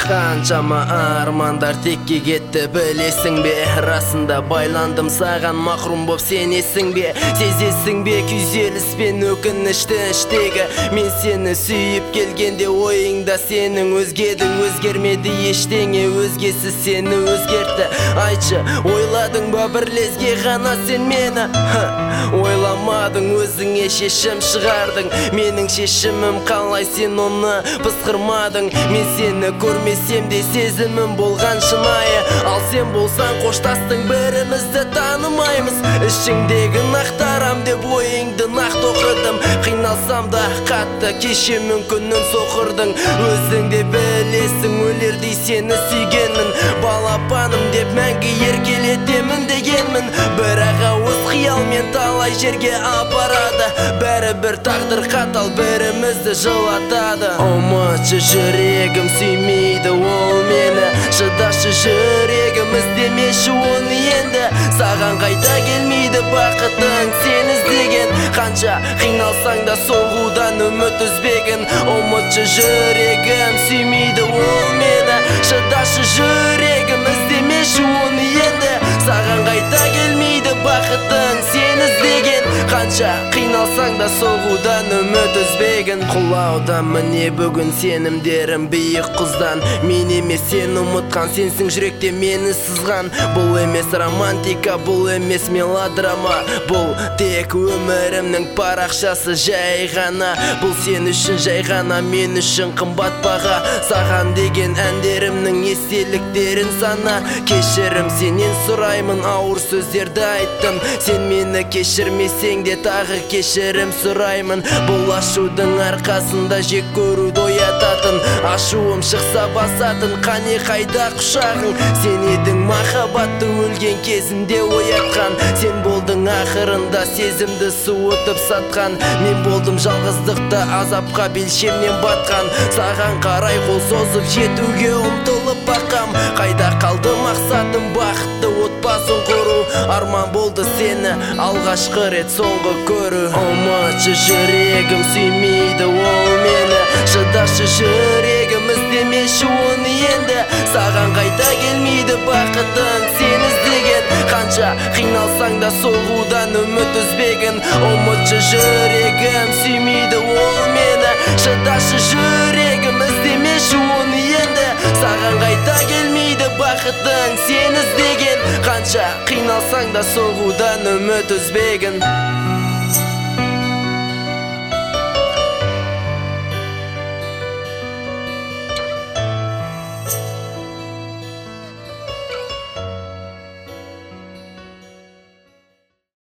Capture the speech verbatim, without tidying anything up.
Қаншама армандар текке кетті білесің бе? Расында байландым саған мақрум боп сенесің бе? Сезесің бе күйзеліс пен өкінішті іштегі? Мен сені сүйіп келгенде ойыңда сенің өзгедің. Өзгермеді ештеңе, өзгесі сені өзгертті. Айтшы, ойладың ба бір лезге ғана сен мені? Ойламадың, өзіңе шешім шығардың. Менің шешімім қалай, сен оны пысқырмадың. Мен сені көрмесем де сезімім болған шынайы. Ал сен болсаң қоштастың, бірімізді танымаймыз. Ішіңдегі нақтарам деп ойыңды нақты оқыдым. Қиналсам да қатты кеше мүмкінін соқырдың. Өзің де білесің, өлердей сені сүйгенмін. Балапаным деп мәңгі еркелетемін дегенмін. Бірақ ауыз қиялмен талай жерге апарады. Бәрі бір тағдыр қатал, бірімізді жылатады. Ұмытшы, жүрегім сүймейді ол мені. Шыдашы жүрегім, іздемеші оны енді. Саған қайта келмейді бақытың сен іздеген. Қанша қиналсаң да соғудан үміт үзбеген. Ұмытшы, жүрегім сүймейді ол мені. Шыдашы жүрегім, іздемеші оны енді. Саған қайта келмейді бақытың сен іздеген. Қанша қиналсаң да соғудан үміт үзбеген. Құлаудан міне бүгін сенімдерім биік құздан. Мен емес сен ұмытқан, сенсің жүректе мені сызған. Бұл емес романтика, бұл емес мелодрама. Бұл тек өмірімнің парақшасы жай ғана. Бұл сен үшін жай ғана, мен үшін қымбат баға. Саған деген әндерімнің естеліктерін сана. Кешірім сенен сұраймын, ауыр сөздерді айттым. Сен мені кешірмесең де тағы кешірім сұраймын. Бұл ашудың арқасында жек көруді оятатын. Ашуым шықса басатын, қане қайда құшағың? Сен едің махаббатты өлген кезінде оятқан. Сен болдың ақырында сезімді суытып сатқан. Мен болдым жалғыздықта азапқа белшемнен батқан. Саған қарай қол созып жетуге ұмтылып бақам. Қайда қалды мақсатым, бақытты отбасын құру? Арман болды сені алғашқы рет соңғы көру. Ұмытшы, жүрегім сүймейді ол мені. Шыдашы жүрегім, іздемеші оны енді. Саған қайта келмейді бақытың сен іздеген. Қанша қиналсаң да соғудан үміт үзбеген. Ұмытшы, жүрегім сүймейді ол мені. Шыдашы жүрегім, іздемеші оны енді. Саған қайта келмейді бақытың сен іздеген. Қанша қиналсаң да соғудан үміт үзбеген.